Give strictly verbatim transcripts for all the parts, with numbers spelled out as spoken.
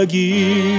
шаги.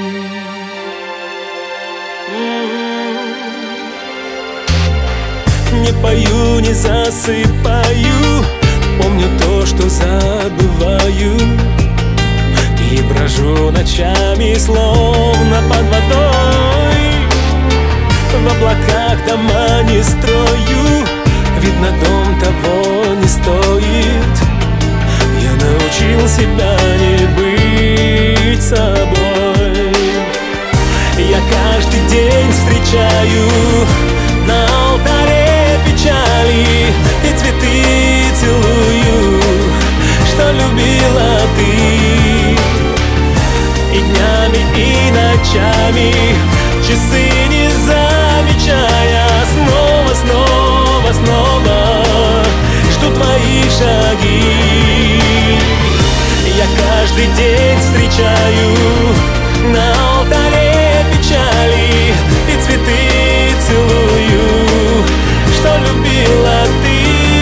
Не пою, не засыпаю, помню то, что забываю, и брожу ночами, словно под водой. В облаках дома не строю, видно, дом того не стоит. Я научил себя не быть собой. Я каждый день встречаю на алтаре печали и цветы целую, что любила ты. И днями, и ночами, часы не замечая, снова, снова, снова жду твои шаги. Я каждый день встречаю на алтаре печали и цветы целую, что любила ты.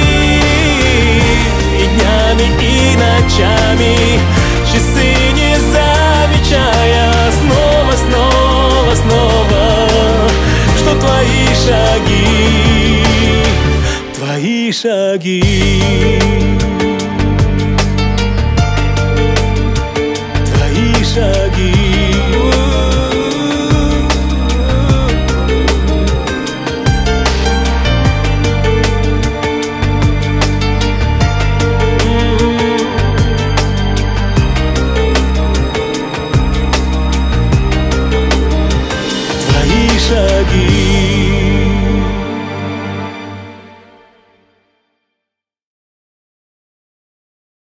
И днями, и ночами, часы не замечая, снова, снова, снова жду твои шаги, твои шаги.